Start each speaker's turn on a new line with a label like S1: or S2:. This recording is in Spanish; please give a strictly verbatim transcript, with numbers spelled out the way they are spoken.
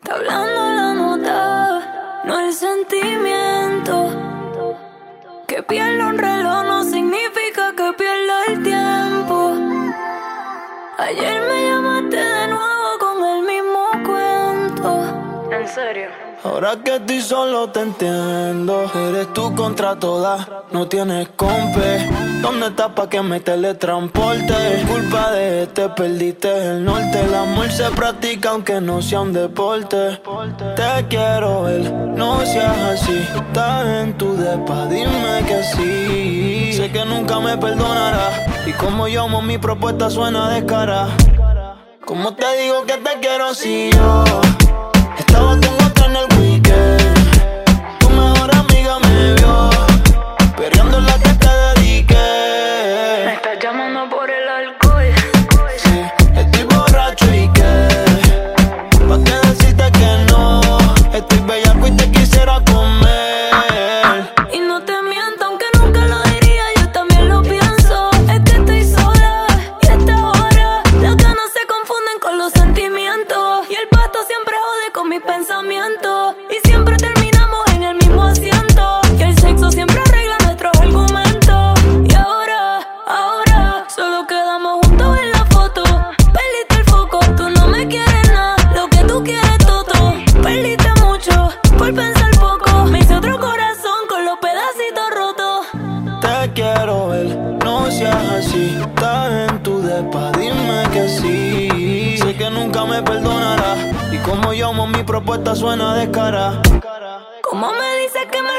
S1: Está hablando la nota, no el sentimiento. Que pierda un reloj no significa que pierda el tiempo. Ayer me llamaste de nuevo con el mismo cuento. ¿En serio?
S2: Ahora que estoy solo te entiendo. Eres tú contra todas, no tienes compe. ¿Dónde estás pa' que me teletransporte? Culpa de este perdiste el norte. El amor se practica aunque no sea un deporte. Te quiero ver, no seas así. Estás en tu depa, dime que sí. Sé que nunca me perdonarás. Y como yo amo mi propuesta suena de cara. ¿Cómo te digo que te quiero si yo estaba con otra en el weekend? Tu mejor amiga me vio perreando la que te dediqué.
S1: Me estás llamando por el alcohol.
S2: Sí, estoy borracho y qué, pa' que decirte que no. Estoy bellaco y te quisiera comer.
S1: Y no te miento aunque nunca lo diría, yo también lo pienso. Es que estoy sola y a esta hora las ganas se confunden con los sentimientos. Y el pasto siempre jode con mis pensamientos. Y siempre terminamos en el mismo asiento. Y el sexo siempre arregla nuestros argumentos. Y ahora, ahora solo quedamos juntos en la foto. Perdiste el foco, tú no me quieres nada. Lo que tú quieres todo, perdiste mucho por pensar poco. Me hice otro corazón con los pedacitos rotos.
S2: Te quiero ver, no seas así. Estás en tu depa, dime que sí. Sé que nunca me perdonarás. Y como yo amo mi propuesta suena de cara.
S1: ¿Cómo me dices que me